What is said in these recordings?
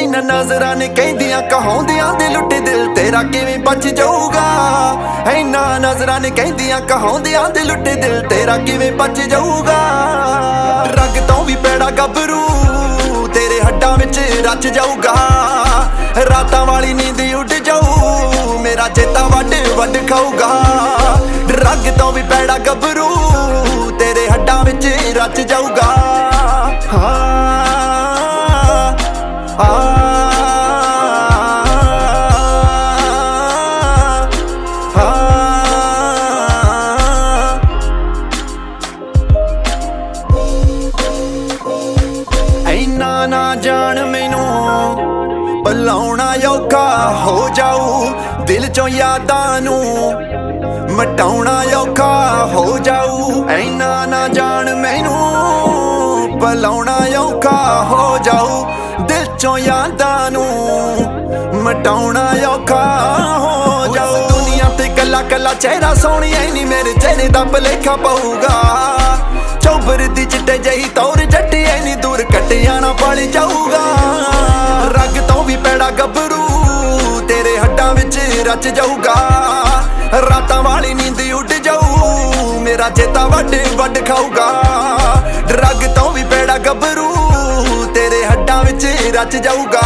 इन्हां नज़रां ने कहंदियां कहाउंदियां दे लुटे दिल तेरा किवें बच जाऊगा। इन्हां नज़रां ने कहंदियां कहाउंदियां दे लुटे दिल तेरा किवें बच जाऊगा। रग तों भी पैड़ा गभरू तेरे हड्डां विच रच जाऊगा। रातां वाली नींद उड़ जाऊ मेरा चेता वड वड खाऊगा। रग तों भी पैड़ा गभरू तेरे हड्डां विच रच जाऊगा। इन्ना ना जान मैनू भुलाउणा औखा हो जाऊ। दिल चों यादां नू मिटाउणा औखा हो जाऊ। इन्ना ना जान मैनू भुलाउणा औखा हो जाऊ। दिल चों यादां नू मिटाउणा औखा हो जाऊ। दुनिया ते कला कला चेहरा सोहणिया नी मेरे चेहरे दा भलेखा पऊगा। चौबर दी चिट्टे जही तौर जट्टी नी दूर कट्टिया ना पल जाऊगा। रग तों भी पैड़ा गभरू तेरे हड्डां विच रच जाऊगा। रातां वाली नींद उड़ जाऊ मेरा चेता वड वड खाऊगा। रग तों भी पैड़ा गभरू तेरे हड्डां विच रच जाऊगा।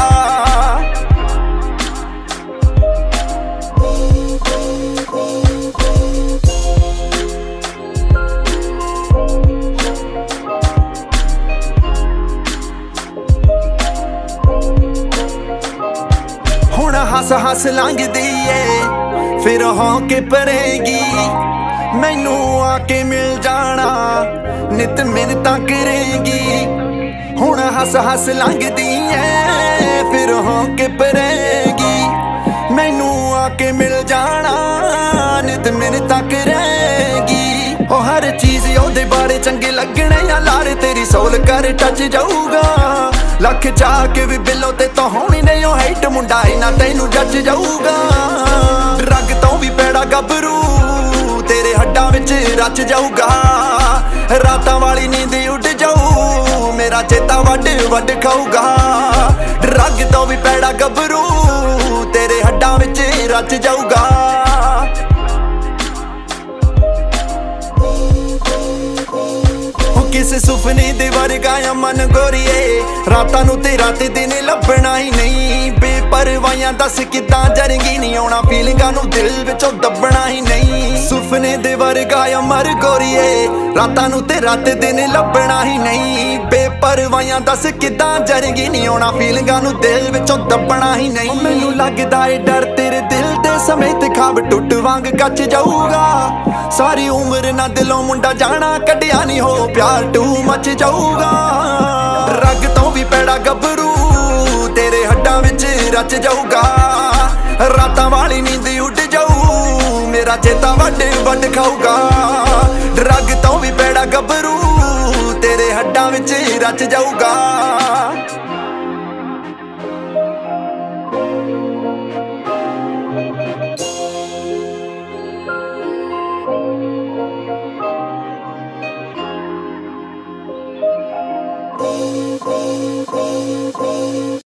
हुण हस हस लंघदी ए फिर होके परेगी। मैनू आके मिल जाना नित मिन्नतां करेगी। हुण हस हस लंघदी ए फिर होके परेगी। मैनू आके मिल जाना नित मिन्नतां करेगी। ओ हर चीज़ ओहदे बारे चंगे लगने या लारे तेरी सोल कर टच जाऊगा। लख चाह के भी बिलो ते तो होनी नहीं ओ हाइट मुंडा इना तैनू जच जाऊगा। रग तों भी पैड़ा गभरू तेरे हड्डां विच रच जाऊगा। रातां वाली नींद उड़ जाऊ मेरा चेता वड वड खाऊगा। रग तों भी पैड़ा गभरू तेरे हड्डां विच रच जाऊगा। किस सुपने दे वर्गा या मन गोरीए रातां नू ते रात दिन लभना ही नहीं। बेपरवाहियां दस किदां जरगी नहीं आउणा फीलिंगां नू दिल विचों दबना ही नहीं। सुपने दे वर्गा या मर गोरीए रातां नू ते रात दिन लभना ही नहीं। बेपरवाहियां दस किदां जरगी नहीं आउणा फीलिंगां नू दिल विचों दबना ही नहीं। मैनू लगदा ए डर तेरे दिल दे समेत खाब टुट वांग कच जाऊगा। सारी उम्र ना दिलों मुंडा जाना कड्डिया नहीं हो प्यार टू मच जाऊगा। रग तों भी पैड़ा गभरू तेरे हड्डां विच रच जाऊगा। रातां वाली नींद उड़ जाऊ मेरा चेता वड वड खाऊगा। रग तों भी पैड़ा गभरू तेरे हड्डां विच रच जाऊगा।